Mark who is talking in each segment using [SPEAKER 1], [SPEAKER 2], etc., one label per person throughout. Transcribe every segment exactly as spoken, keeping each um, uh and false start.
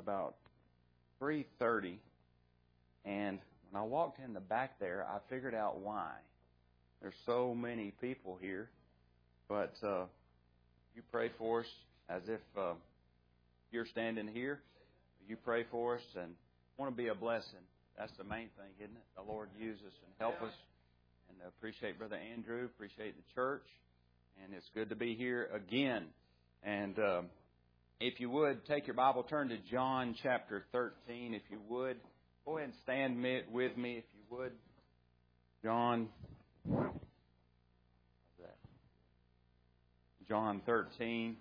[SPEAKER 1] about three thirty, and when I walked in the back there, I figured out why. There's so many people here, but uh, you pray for us as if uh, you're standing here. You pray for us and want to be a blessing. That's the main thing, isn't it? The Lord use us and help us. And I appreciate Brother Andrew, appreciate the church, and it's good to be here again. And uh, if you would, take your Bible, turn to John chapter thirteen, if you would. Go ahead and stand with me, if you would. John, what's that? John thirteen.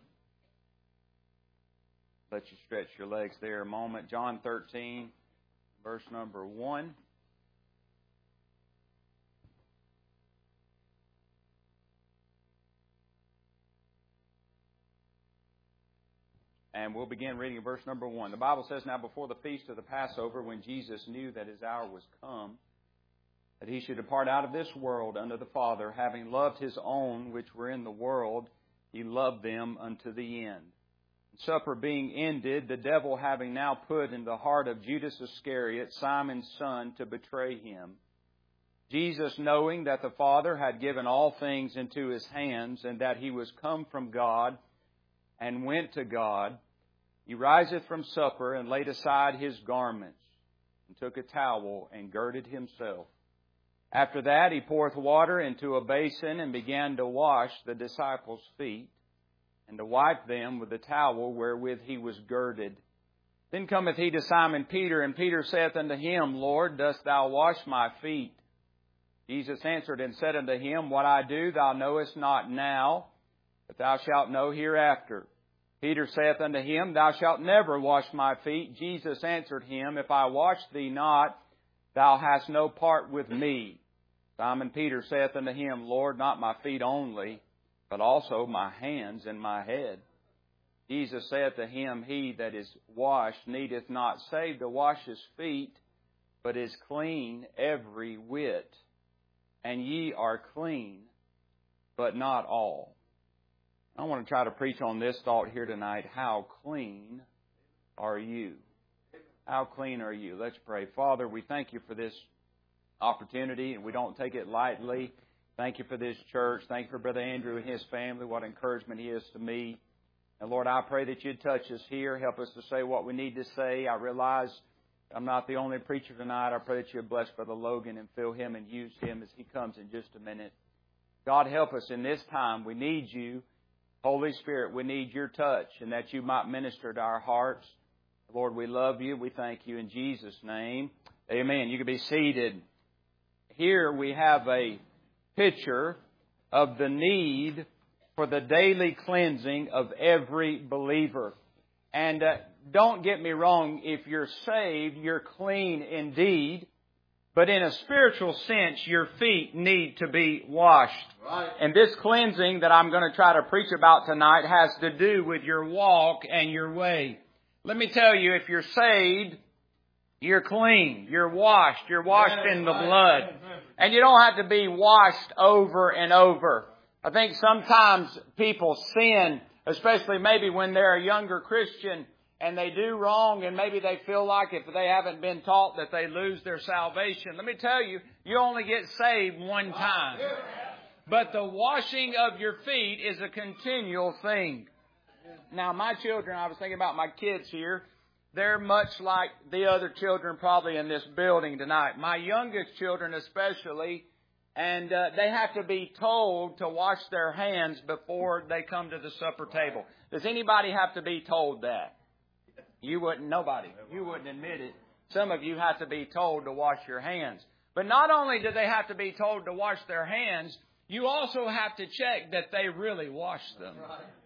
[SPEAKER 1] Let you stretch your legs there a moment. John thirteen, verse number one. And we'll begin reading verse number one. The Bible says, "Now before the feast of the Passover, when Jesus knew that His hour was come, that He should depart out of this world unto the Father, having loved His own which were in the world, He loved them unto the end. Supper being ended, the devil having now put in the heart of Judas Iscariot, Simon's son, to betray Him, Jesus, knowing that the Father had given all things into His hands, and that He was come from God, and went to God, He riseth from supper, and laid aside His garments, and took a towel, and girded Himself. After that He poureth water into a basin, and began to wash the disciples' feet, and to wipe them with the towel wherewith He was girded. Then cometh He to Simon Peter, and Peter saith unto Him, Lord, dost Thou wash my feet? Jesus answered and said unto him, What I do Thou knowest not now, but Thou shalt know hereafter. Peter saith unto Him, Thou shalt never wash my feet. Jesus answered him, If I wash thee not, thou hast no part with me. Simon Peter saith unto Him, Lord, not my feet only, but also my hands and my head. Jesus saith to him, He that is washed needeth not save to wash his feet, but is clean every whit. And ye are clean, but not all. I want to try to preach on this thought here tonight. How clean are you? How clean are you? Let's pray. Father, we thank You for this opportunity, and we don't take it lightly. Thank You for this church. Thank You for Brother Andrew and his family, what encouragement he is to me. And Lord, I pray that You'd touch us here. Help us to say what we need to say. I realize I'm not the only preacher tonight. I pray that You'd bless Brother Logan and fill him and use him as he comes in just a minute. God, help us in this time. We need You. Holy Spirit, we need Your touch, and that You might minister to our hearts. Lord, we love You. We thank You in Jesus' name. Amen. You can be seated. Here we have a picture of the need for the daily cleansing of every believer. And uh, don't get me wrong, if you're saved, you're clean indeed. But in a spiritual sense, your feet need to be washed. Right. And this cleansing that I'm going to try to preach about tonight has to do with your walk and your way. Let me tell you, if you're saved, you're clean. You're washed. You're washed yeah, in the right. blood. And you don't have to be washed over and over. I think sometimes people sin, especially maybe when they're a younger Christian, and they do wrong, and maybe they feel like if they haven't been taught that they lose their salvation. Let me tell you, you only get saved one time. But the washing of your feet is a continual thing. Now, my children, I was thinking about my kids here. They're much like the other children probably in this building tonight. My youngest children especially, and uh, they have to be told to wash their hands before they come to the supper table. Does anybody have to be told that? You wouldn't, nobody. You wouldn't admit it. Some of you have to be told to wash your hands. But not only do they have to be told to wash their hands, you also have to check that they really wash them.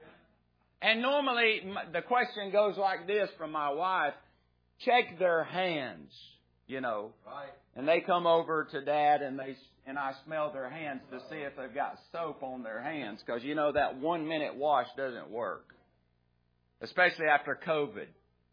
[SPEAKER 1] And normally the question goes like this from my wife, check their hands, you know. And they come over to Dad and they and I smell their hands to see if they've got soap on their hands. Because, you know, that one minute wash doesn't work. Especially after COVID.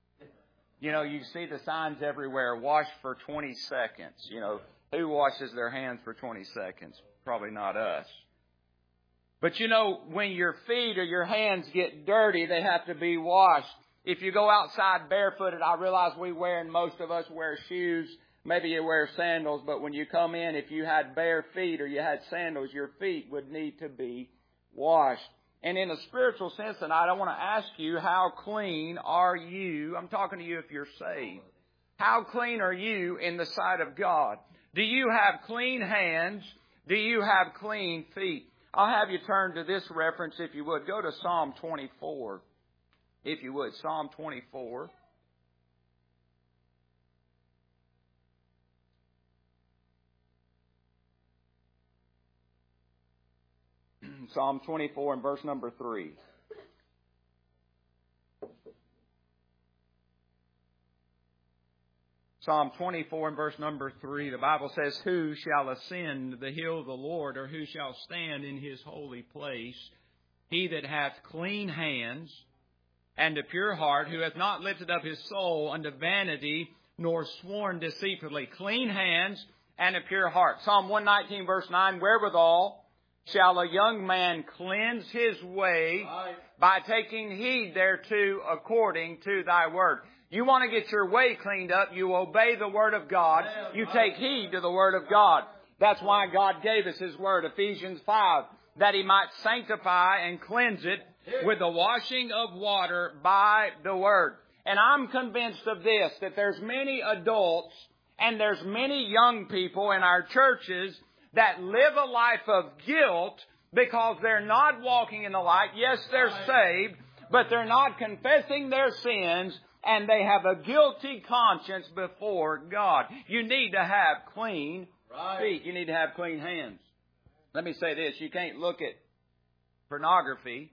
[SPEAKER 1] You know, you see the signs everywhere, wash for twenty seconds. You know, who washes their hands for twenty seconds? Probably not us. But you know, when your feet or your hands get dirty, they have to be washed. If you go outside barefooted, I realize we wear, and most of us wear shoes. Maybe you wear sandals, but when you come in, if you had bare feet or you had sandals, your feet would need to be washed. And in a spiritual sense tonight, I want to ask you, how clean are you? I'm talking to you if you're saved. How clean are you in the sight of God? Do you have clean hands? Do you have clean feet? I'll have you turn to this reference if you would. Go to Psalm twenty-four, if you would. Psalm twenty-four. Psalm twenty-four and verse number three. Psalm twenty-four and verse number three, the Bible says, "Who shall ascend the hill of the Lord, or who shall stand in His holy place? He that hath clean hands and a pure heart, who hath not lifted up his soul unto vanity, nor sworn deceitfully." Clean hands and a pure heart. Psalm one nineteen verse nine, "Wherewithal shall a young man cleanse his way, by taking heed thereto according to thy word." You want to get your way cleaned up, you obey the Word of God. You take heed to the Word of God. That's why God gave us His Word, Ephesians five, that He might sanctify and cleanse it with the washing of water by the Word. And I'm convinced of this, that there's many adults and there's many young people in our churches that live a life of guilt because they're not walking in the light. Yes, they're saved, but they're not confessing their sins, and they have a guilty conscience before God. You need to have clean feet. You need to have clean hands. Let me say this. You can't look at pornography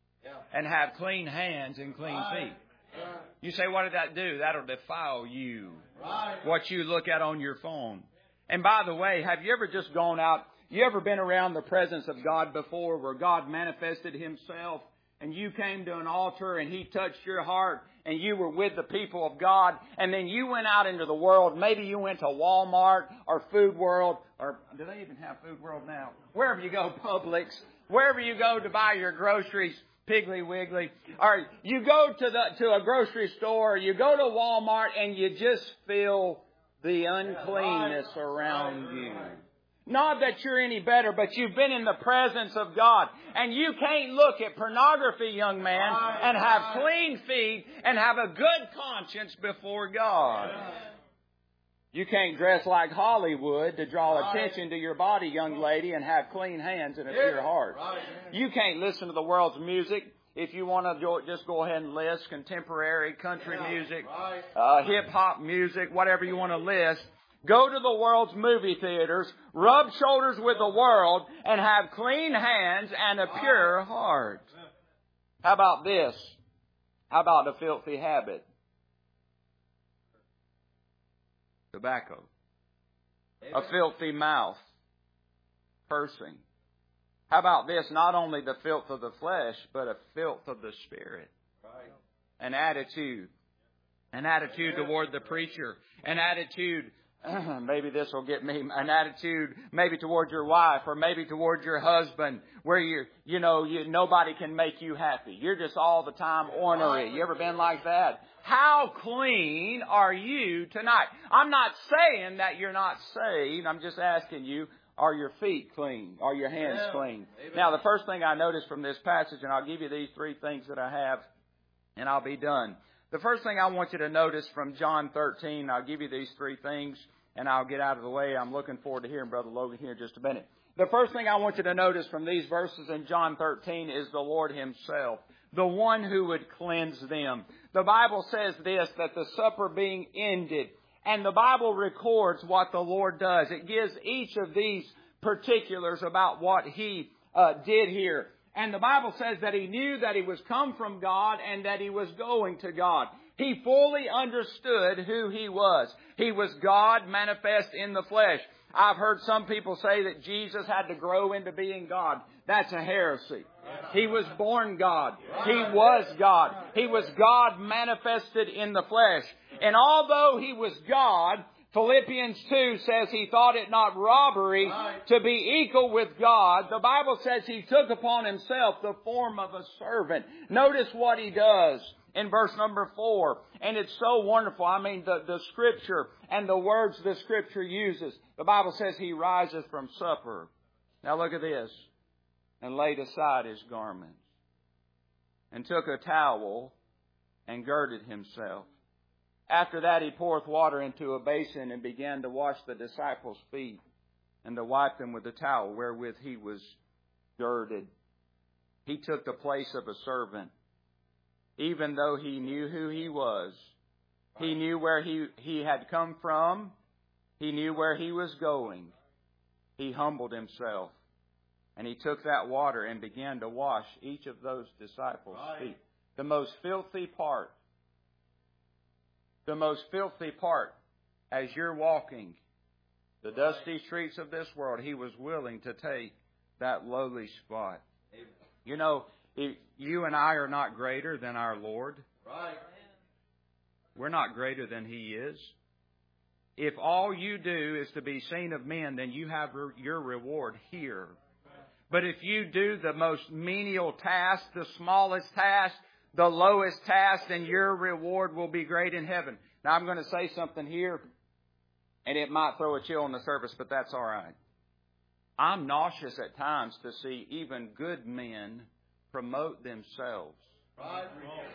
[SPEAKER 1] and have clean hands and clean feet. You say, what did that do? That'll defile you. What you look at on your phone. And by the way, have you ever just gone out? You ever been around the presence of God before, where God manifested Himself, and you came to an altar and He touched your heart, and you were with the people of God, and then you went out into the world. Maybe you went to Walmart or Food World, or do they even have Food World now? Wherever you go, Publix, wherever you go to buy your groceries, Piggly Wiggly, or you go to the to a grocery store, or you go to Walmart, and you just feel the uncleanness around you. Not that you're any better, but you've been in the presence of God. And you can't look at pornography, young man, and have clean feet and have a good conscience before God. You can't dress like Hollywood to draw attention to your body, young lady, and have clean hands and a pure heart. You can't listen to the world's music. If you want to just go ahead and list contemporary country music, uh, hip-hop music, whatever you want to list. Go to the world's movie theaters, rub shoulders with the world, and have clean hands and a pure heart. How about this? How about a filthy habit? Tobacco. A filthy mouth. Cursing. How about this? Not only the filth of the flesh, but a filth of the spirit. An attitude. An attitude toward the preacher. An attitude... maybe this will get me, an attitude maybe toward your wife or maybe toward your husband, where you you know you, nobody can make you happy. You're just all the time ornery. You ever been like that? How clean are you tonight? I'm not saying that you're not saved. I'm just asking you, are your feet clean? Are your hands clean? Now, the first thing I noticed from this passage, and I'll give you these three things that I have, and I'll be done. The first thing I want you to notice from John thirteen, I'll give you these three things, and I'll get out of the way. I'm looking forward to hearing Brother Logan here in just a minute. The first thing I want you to notice from these verses in John thirteen is the Lord Himself, the one who would cleanse them. The Bible says this, that the supper being ended, and the Bible records what the Lord does. It gives each of these particulars about what He uh, did here. And the Bible says that He knew that He was come from God and that He was going to God. He fully understood who He was. He was God manifest in the flesh. I've heard some people say that Jesus had to grow into being God. That's a heresy. He was born God. He was God. He was God manifested in the flesh. And although He was God, Philippians two says He thought it not robbery to be equal with God. The Bible says He took upon Himself the form of a servant. Notice what He does in verse number four. And it's so wonderful. I mean, the, the Scripture and the words the Scripture uses. The Bible says He riseth from supper. Now look at this. And laid aside His garments. And took a towel and girded Himself. After that He poureth water into a basin and began to wash the disciples' feet and to wipe them with the towel wherewith He was girded. He took the place of a servant. Even though He knew who He was. He knew where He, he had come from. He knew where He was going. He humbled Himself. And He took that water and began to wash each of those disciples' feet. The most filthy part. The most filthy part. As you're walking the dusty streets of this world, He was willing to take that lowly spot. You know, you and I are not greater than our Lord. We're not greater than He is. If all you do is to be seen of men, then you have your reward here. But if you do the most menial task, the smallest task, the lowest task, then your reward will be great in heaven. Now I'm going to say something here, and it might throw a chill on the surface, but that's all right. I'm nauseous at times to see even good men promote themselves.
[SPEAKER 2] Right.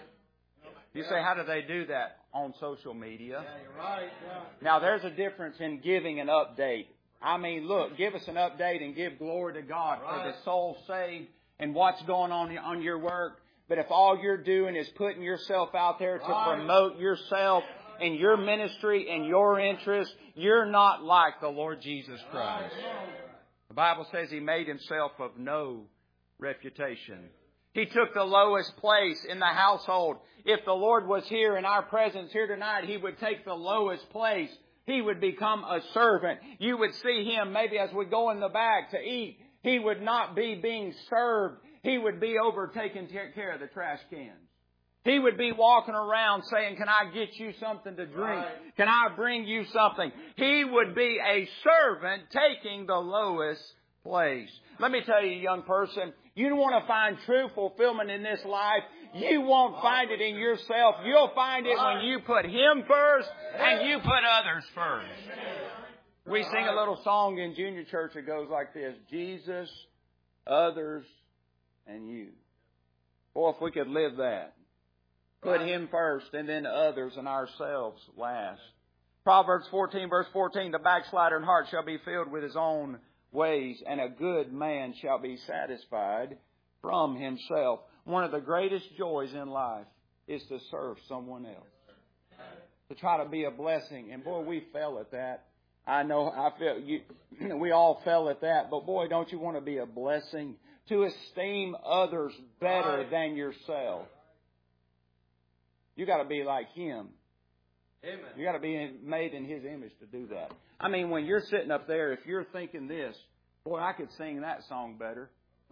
[SPEAKER 1] You say, how do they do that? On social media.
[SPEAKER 2] Yeah, you're right. Yeah.
[SPEAKER 1] Now, there's a difference in giving an update. I mean, look, give us an update and give glory to God
[SPEAKER 2] Right.
[SPEAKER 1] for the soul saved and what's going on on your work. But if all you're doing is putting yourself out there to
[SPEAKER 2] Right.
[SPEAKER 1] promote yourself and your ministry and your interest, you're not like the Lord Jesus Christ. The Bible says He made Himself of no reputation. He took the lowest place in the household. If the Lord was here in our presence here tonight, He would take the lowest place. He would become a servant. You would see Him maybe as we go in the back to eat. He would not be being served. He would be over taking care of the trash cans. He would be walking around saying, can I get you something to drink?
[SPEAKER 2] Right.
[SPEAKER 1] Can I bring you something? He would be a servant taking the lowest place. Let me tell you, young person, you want to find true fulfillment in this life. You won't find it in yourself. You'll find it when you put Him first and you put others first. We sing a little song in junior church that goes like this. Jesus, others, and you. Boy, if we could live that. Put Him first and then others and ourselves last. Proverbs fourteen verse fourteen, the backslider in heart shall be filled with his own ways, and a good man shall be satisfied from himself. One of the greatest joys in life is to serve someone else. To try to be a blessing. And boy, we fell at that. I know I feel you, we all fell at that. But boy, don't you want to be a blessing? To esteem others better than yourself. You got to be like Him.
[SPEAKER 2] Amen.
[SPEAKER 1] You got to be made in His image to do that. I mean, when you're sitting up there, if you're thinking this, boy, I could sing that song better.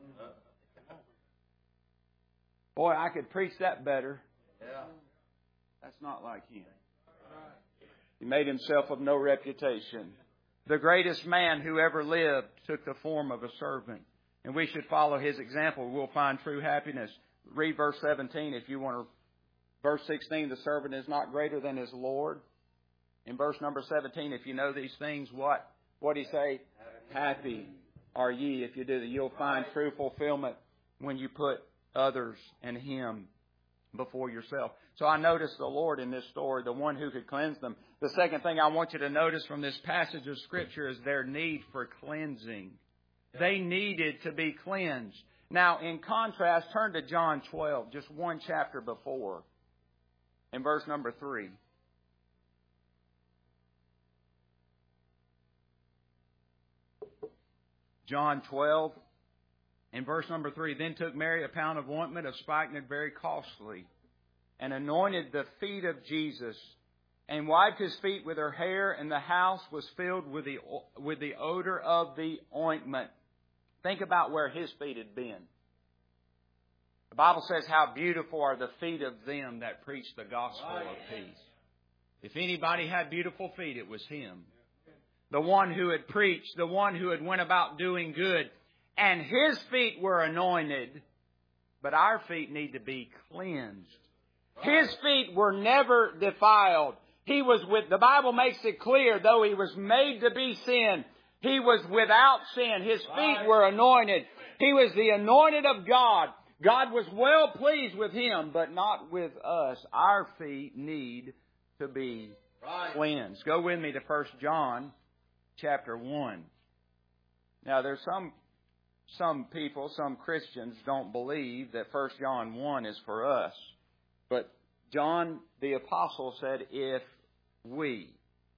[SPEAKER 1] Boy, I could preach that better.
[SPEAKER 2] Yeah.
[SPEAKER 1] That's not like Him. He made Himself of no reputation. The greatest man who ever lived took the form of a servant. And we should follow His example. We'll find true happiness. Read verse seventeen if you want to. Verse sixteen, the servant is not greater than his Lord. In verse number seventeen, if you know these things, what? What did He say? Happy are ye if you do that. You'll find true fulfillment when you put others and Him before yourself. So I noticed the Lord in this story, the one who could cleanse them. The second thing I want you to notice from this passage of Scripture is their need for cleansing. They needed to be cleansed. Now, in contrast, turn to John twelve, just one chapter before, in verse number three. John twelve, in verse number three. Then took Mary a pound of ointment of spikenard very costly, and anointed the feet of Jesus, and wiped His feet with her hair, and the house was filled with the with the odor of the ointment. Think about where His feet had been. The Bible says, how beautiful are the feet of them that preach the gospel of peace. If anybody had beautiful feet, it was Him. The one who had preached, the one who had went about doing good. And His feet were anointed, but our feet need to be cleansed. His feet were never defiled. He was with, the Bible makes it clear, though He was made to be sin, He was without sin. His feet were anointed. He was the anointed of God. God was well pleased with Him, but not with us. Our feet need to be cleansed. Go with me to First John chapter one. Now, there's some some people, some Christians don't believe that First John one is for us. But John the Apostle said, if we.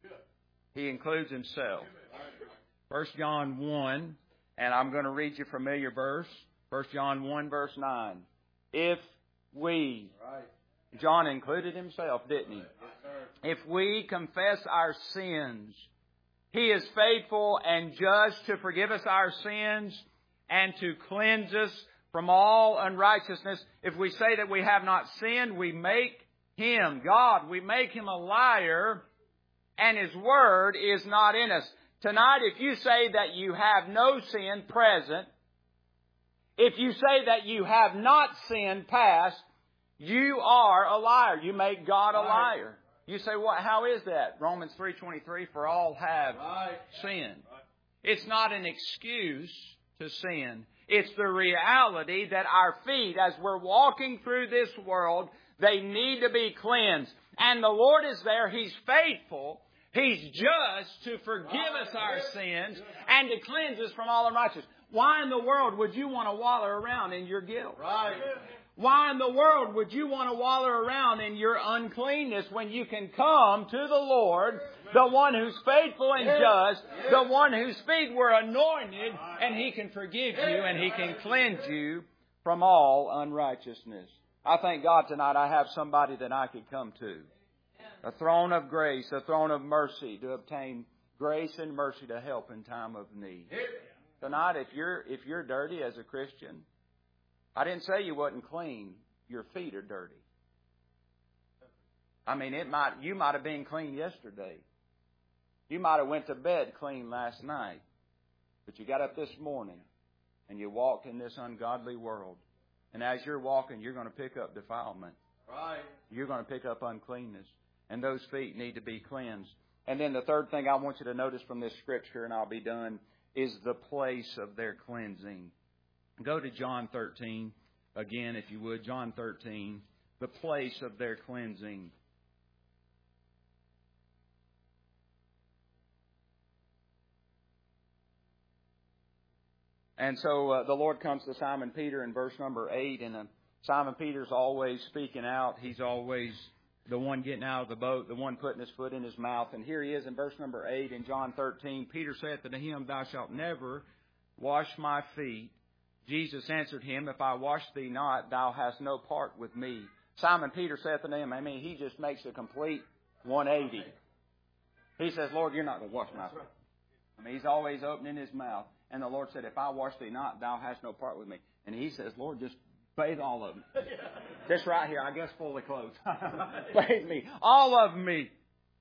[SPEAKER 1] He includes himself. First John one, and I'm going to read you a familiar verse. First John one, verse nine. If we. John included himself, didn't he? If we confess our sins, He is faithful and just to forgive us our sins and to cleanse us from all unrighteousness. If we say that we have not sinned, we make Him, God, we make Him a liar, and His Word is not in us. Tonight, if you say that you have no sin present, if you say that you have not sinned past, you are a liar. You make God a liar. You say, "What? How is that?" Romans three twenty-three, for all have sinned. It's not an excuse to sin. It's the reality that our feet, as we're walking through this world, they need to be cleansed. And the Lord is there. He's faithful. He's just to forgive us our sins and to cleanse us from all unrighteousness. Why in the world would you want to wallow around in your guilt? Right. Why in the world would you want to wallow around in your uncleanness when you can come to the Lord, the one who's faithful and just, the one whose feet were anointed, and He can forgive you and He can cleanse you from all unrighteousness? I thank God tonight I have somebody that I could come to. A throne of grace, a throne of mercy to obtain grace and mercy to help in time of need. Tonight, if you're if you're dirty as a Christian, I didn't say you wasn't clean. Your feet are dirty. I mean, it might you might have been clean yesterday. You might have went to bed clean last night. But you got up this morning and you walked in this ungodly world. And as you're walking, you're going to pick up defilement. Right. You're going to pick up uncleanness. And those feet need to be cleansed. And then the third thing I want you to notice from this scripture, and I'll be done, is the place of their cleansing. Go to John thirteen again, if you would. John thirteen, the place of their cleansing. And so uh, the Lord comes to Simon Peter in verse number eight, and uh, Simon Peter's always speaking out. He's always the one getting out of the boat, the one putting his foot in his mouth. And here he is in verse number eight in John thirteen. Peter saith unto him, Thou shalt never wash my feet. Jesus answered him, If I wash thee not, thou hast no part with me. Simon Peter saith unto him, I mean, he just makes a complete one eighty. He says, Lord, you're not going to wash my feet. I mean, he's always opening his mouth. And the Lord said, If I wash thee not, thou hast no part with me. And he says, Lord, just bathe all of them. This right here, I guess fully clothed. Bathe me. All of me.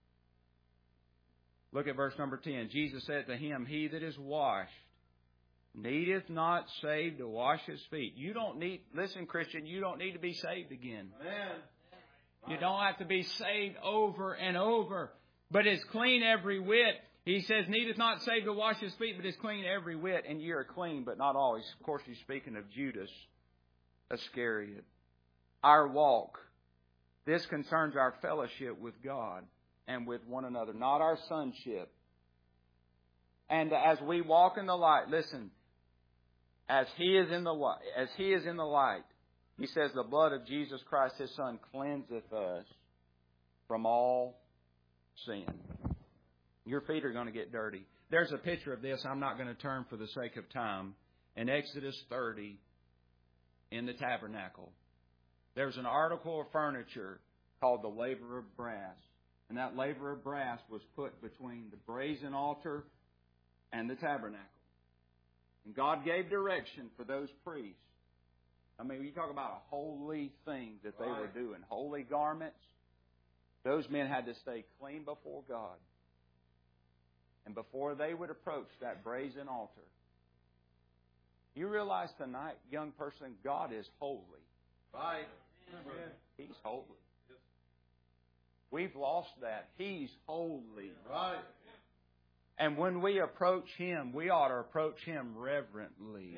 [SPEAKER 1] Look at verse number ten. Jesus said to him, He that is washed needeth not save to wash his feet. You don't need, listen, Christian, you don't need to be saved again. Amen. You don't have to be saved over and over. But is clean every whit. He says, needeth not save to wash his feet, but is clean every whit. And ye are clean, but not always. Of course, he's speaking of Judas Iscariot. Our walk, this concerns our fellowship with God and with one another, not our sonship. And as we walk in the light, listen, as He is in the light, as He is in the light, He says, the blood of Jesus Christ, His Son, cleanseth us from all sin. Your feet are going to get dirty. There's a picture of this. I'm not going to turn for the sake of time. In Exodus thirty, in the tabernacle, there's an article of furniture called the laver of brass. And that laver of brass was put between the brazen altar and the tabernacle. And God gave direction for those priests. I mean, you talk about a holy thing that they right. were doing, holy garments. Those men had to stay clean before God. And before they would approach that brazen altar, you realize tonight, young person, God is holy. Right. He's holy. We've lost that. He's holy.
[SPEAKER 2] Right.
[SPEAKER 1] And when we approach Him, we ought to approach Him reverently.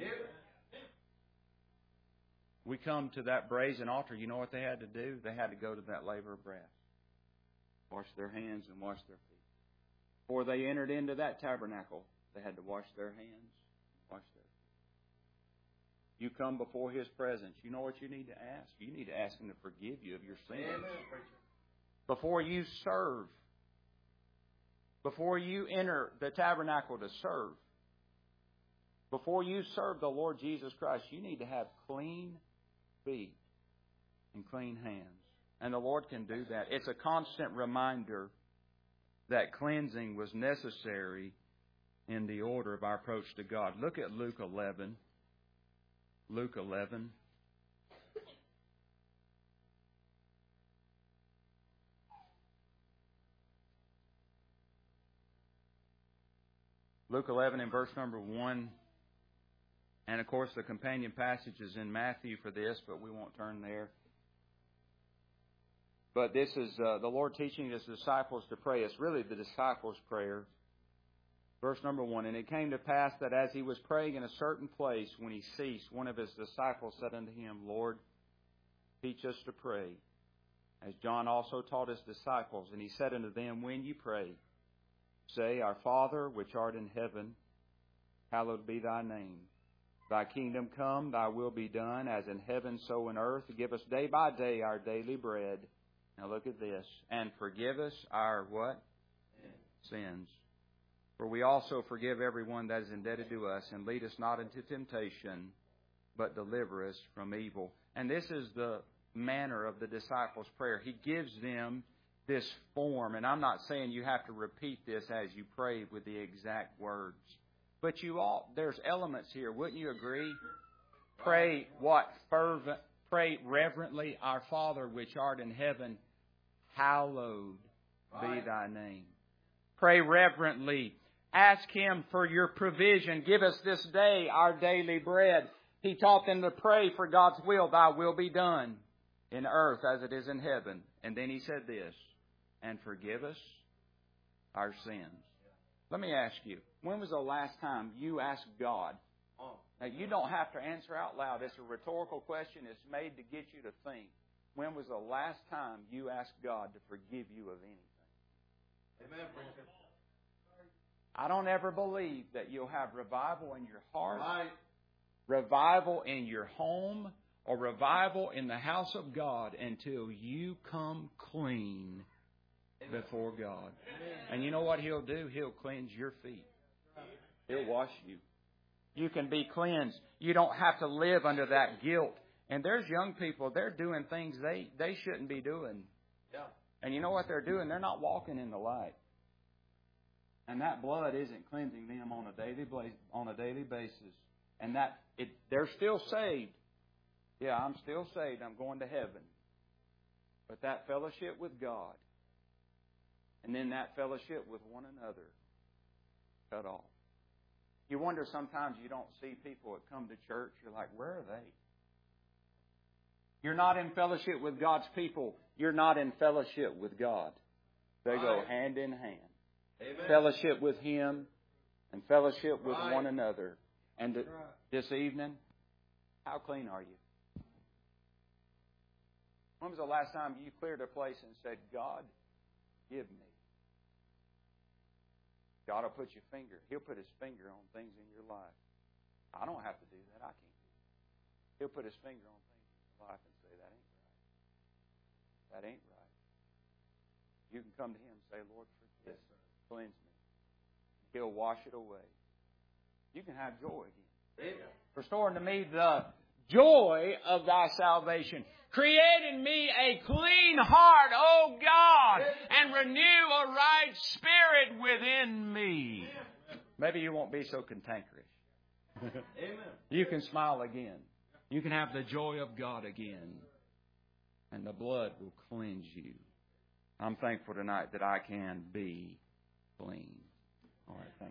[SPEAKER 1] We come to that brazen altar. You know what they had to do? They had to go to that laver of brass. Wash their hands and wash their feet. Before they entered into that tabernacle, they had to wash their hands, wash their feet. You come before His presence. You know what you need to ask? You need to ask Him to forgive you of your sins.
[SPEAKER 2] Amen.
[SPEAKER 1] Before you serve, before you enter the tabernacle to serve, before you serve the Lord Jesus Christ, you need to have clean feet and clean hands. And the Lord can do that. It's a constant reminder that cleansing was necessary in the order of our approach to God. Look at Luke eleven. Luke eleven. Luke eleven in verse number one. And of course the companion passage is in Matthew for this, but we won't turn there. But this is uh, the Lord teaching His disciples to pray. It's really the disciples' prayer. Verse number one. And it came to pass that as He was praying in a certain place, when He ceased, one of His disciples said unto Him, Lord, teach us to pray, as John also taught his disciples. And He said unto them, when you pray, say, Our Father, which art in heaven, hallowed be Thy name. Thy kingdom come, Thy will be done, as in heaven, so in earth. Give us day by day our daily bread. Now look at this. And forgive us our what? Sins. For we also forgive everyone that is indebted to us. And lead us not into temptation, but deliver us from evil. And this is the manner of the disciples' prayer. He gives them this form. And I'm not saying you have to repeat this as you pray with the exact words. But you all, there's elements here. Wouldn't you agree? Pray what? Fervent. Pray reverently. Our Father which art in heaven, hallowed be Thy name. Pray reverently. Ask Him for your provision. Give us this day our daily bread. He taught them to pray for God's will. Thy will be done in earth as it is in heaven. And then He said this, and forgive us our sins. Let me ask you, when was the last time you asked God? Now, you don't have to answer out loud. It's a rhetorical question. It's made to get you to think. When was the last time you asked God to forgive you of anything?
[SPEAKER 2] Amen.
[SPEAKER 1] I don't ever believe that you'll have revival in your heart,
[SPEAKER 2] Right.
[SPEAKER 1] revival in your home, or revival in the house of God until you come clean before God. And you know what He'll do? He'll cleanse your feet. He'll wash you. You can be cleansed. You don't have to live under that guilt. And there's young people, they're doing things they, they shouldn't be doing.
[SPEAKER 2] Yeah.
[SPEAKER 1] And you know what they're doing? They're not walking in the light. And that blood isn't cleansing them on a daily on a daily basis. And that it they're still saved. Yeah, I'm still saved. I'm going to heaven. But that fellowship with God, and then that fellowship with one another, cut off. You wonder sometimes you don't see people that come to church. You're like, where are they? You're not in fellowship with God's people. You're not in fellowship with God. They go
[SPEAKER 2] Right.
[SPEAKER 1] hand in hand.
[SPEAKER 2] Amen.
[SPEAKER 1] Fellowship with Him and fellowship with
[SPEAKER 2] Right.
[SPEAKER 1] one another. And th-
[SPEAKER 2] Right.
[SPEAKER 1] this evening, how clean are you? When was the last time you cleared a place and said, God, give me? God will put your finger. He'll put His finger on things in your life. I don't have to do that. I can't do that. He'll put His finger on things in your life and say, that ain't right. That ain't right. You can come to Him and say, Lord, forgive me. Cleanse me. He'll wash it away. You can have joy again.
[SPEAKER 2] Amen.
[SPEAKER 1] Restore unto me the joy of Thy salvation. Create in me a clean heart, O God, and renew a right spirit within me. Maybe you won't be so cantankerous.
[SPEAKER 2] Amen.
[SPEAKER 1] You can smile again. You can have the joy of God again. And the blood will cleanse you. I'm thankful tonight that I can be clean. All right, thank you.